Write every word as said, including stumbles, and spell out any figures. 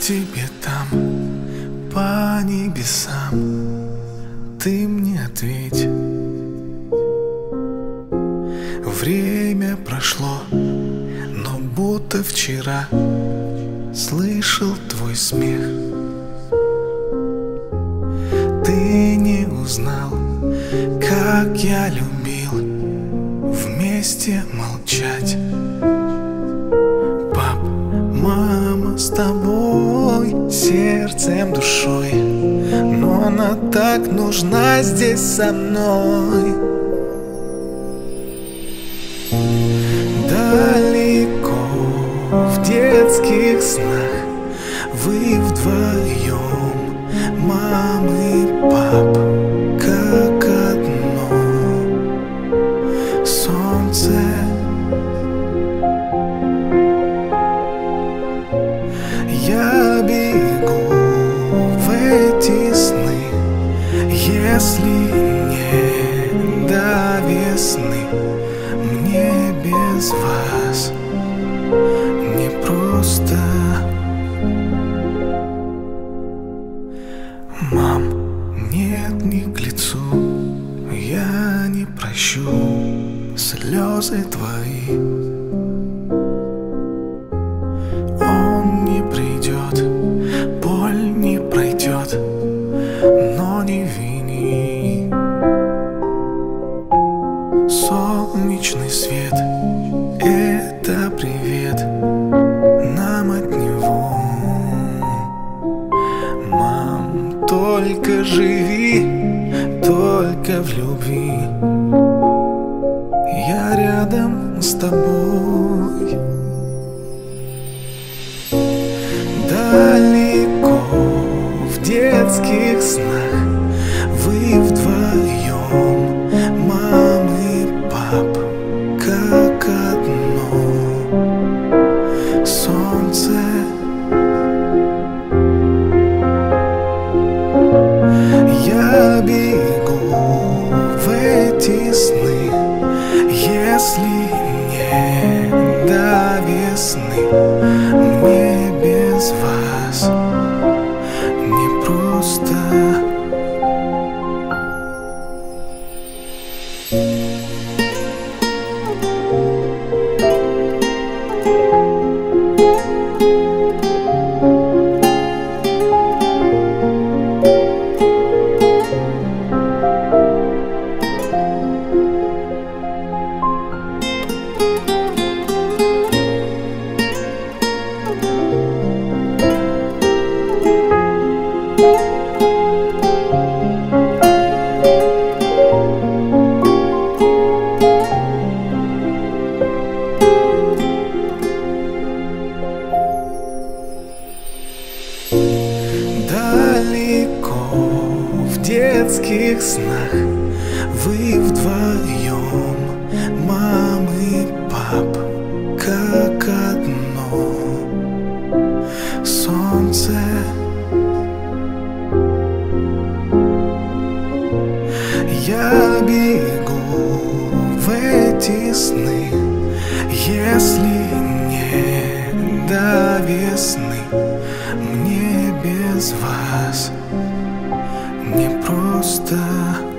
тебе там, по небесам, ты мне ответь. Время прошло, но будто вчера слышал твой смех. Ты не узнал, как я любил вместе молчать. Пап, мама с тобой, сердцем, душой, но она так нужна здесь со мной. Далеко в детских снах вы вдвоем, мам и пап, как одно солнце. Я бегу в эти сны, если не до весны, мне без вас не просто. Мам, нет, не к лицу, я не прощу слезы твои. Он не придет, боль не пройдет, но не вини. Солнечный свет — это привет нам от него. Мам, только живи, только в любви, я рядом с тобой. Далеко в детских снах вы вдвоем, мам и пап, как одно солнце. Я бегу в эти сны, если не до весны, мне без вас не просто. Далеко в детских снах вы вдвоем, мам и пап, как одно солнце. Я бегу в эти сны, если не до весны, мне без вас не просто.